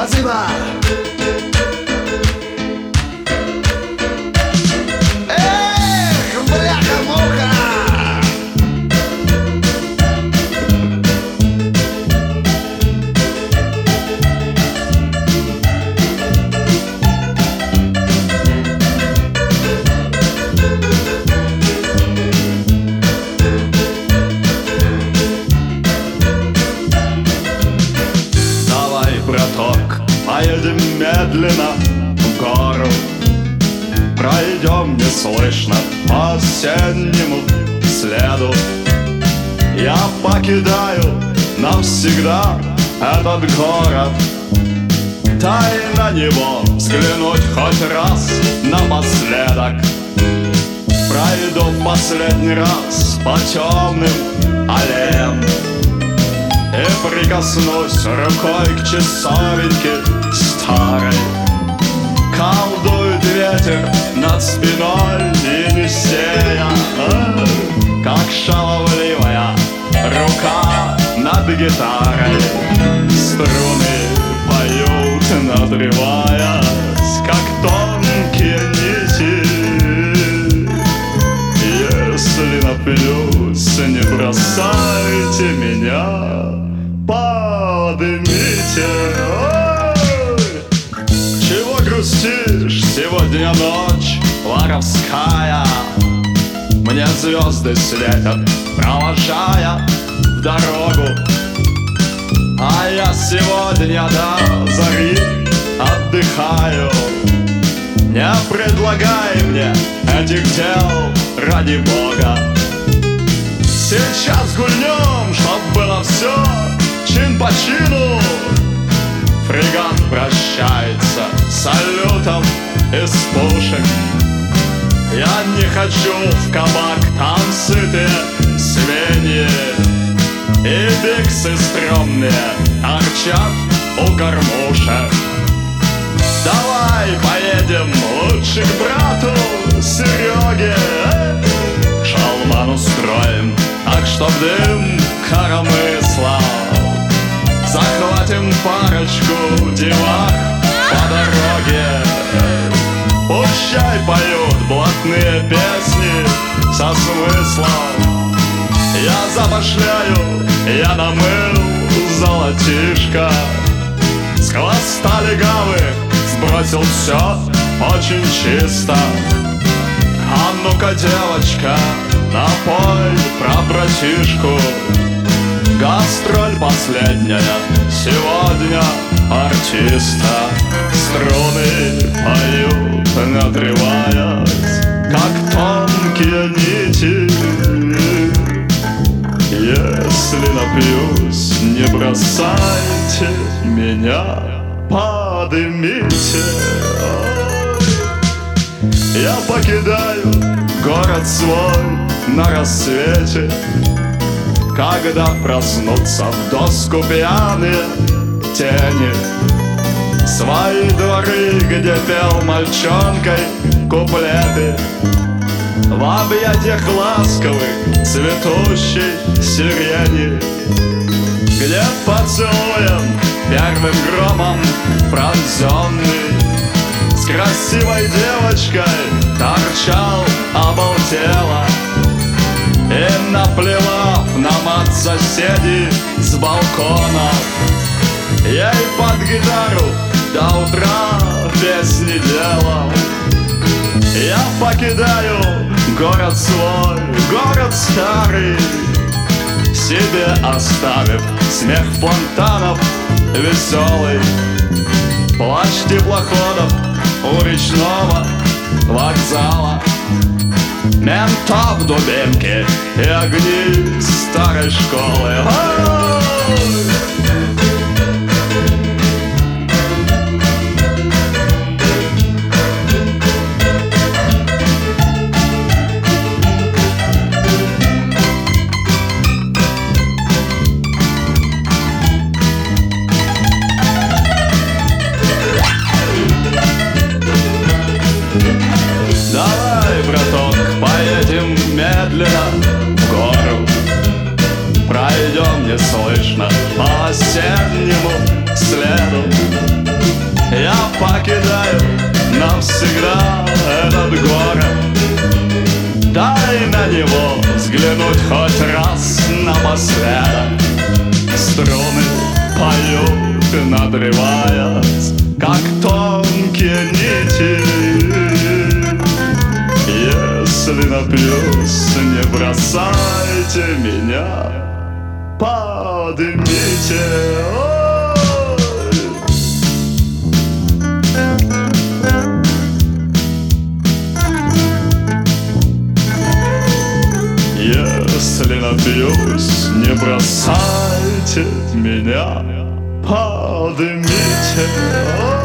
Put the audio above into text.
Спасибо! Эх, бляха-муха! Браток, поедем медленно в гору, пройдем неслышно по осеннему следу. Я покидаю навсегда этот город, дай на него взглянуть хоть раз напоследок. Пройду в последний раз по темным аллеям и прикоснусь рукой к часовеньке старой. Колдует ветер над спиной Енисея, как шаловливая рука над гитарой. Струны поют, надрываясь, как тонкие нити. Если напьюсь, не бросайте меня, поднимите. Ой! Чего грустишь? Сегодня ночь воровская. Мне звезды светят, провожая в дорогу. А я сегодня до зари отдыхаю. Не предлагай мне этих дел, ради Бога. Сейчас гульнем, чтоб было все чин по чину. Фрегат прощается салютом из пушек. Я не хочу в кабак, там сытые свиньи и биксы стрёмные торчат у кормушек. Давай поедем лучше к брату Сереге, шалман устроим так, чтоб дым коромысла. Захватим парочку девах по дороге. Пущай поют блатные песни со смыслом. Я запошляю, я намыл золотишко. С хвоста легавы сбросил все очень чисто. А ну-ка, девочка, напой про братишку. Гастроль последняя сегодня артиста. Струны поют, надрываясь, как тонкие нити. Если напьюсь, не бросайте меня, поднимите. Я покидаю город свой на рассвете, когда проснутся в доску пьяные тени. Свои дворы, где пел мальчонкой куплеты, в объятиях ласковых цветущей сирени, где поцелуем первым громом пронзенный с красивой девочкой торчал обалдело. И наплевав на мат соседей с балконов, ей под гитару до утра песни делал. Я покидаю город свой, город старый, себе оставив смех фонтанов веселый, плач теплоходов у речного вокзала, ментов дубинки и огни старой школы. Ой! Давай, браток, поедем медленно в гору, навсегда этот город. Дай на него взглянуть хоть раз напоследок. Струны поют, надрываясь, как тонкие нити. Если напьюсь, не бросайте меня, поднимите. Если напьюсь, не бросайте меня, поднимите.